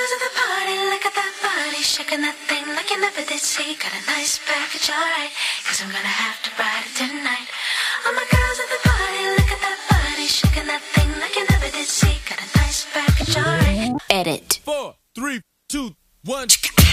girls at the party, look at that body, shaking that thing like you never did see. Got a nice package, alright, cause I'm gonna have to ride it tonight. All my girls at the party, look at that body, shaking that thing like you never did see. Got a nice package, alright. Edit. 4, 3, 2, 1.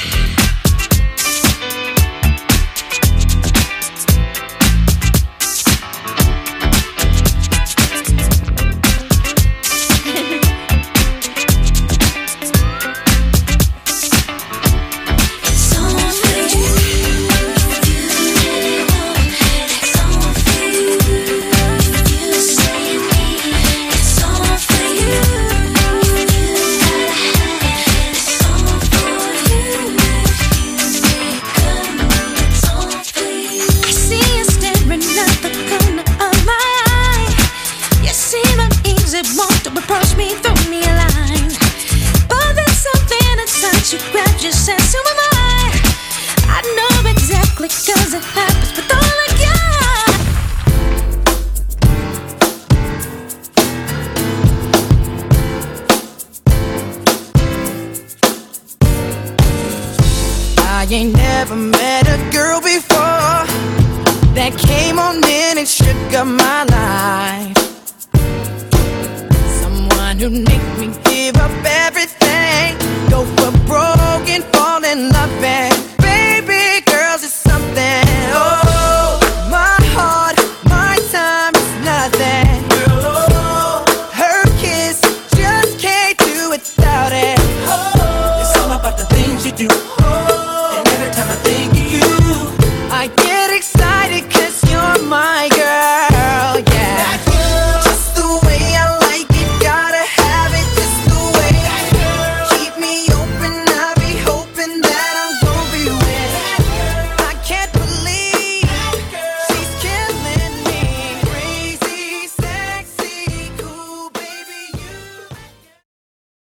I ain't never met a girl before that came on in and shook up my life. Someone who make me give up everything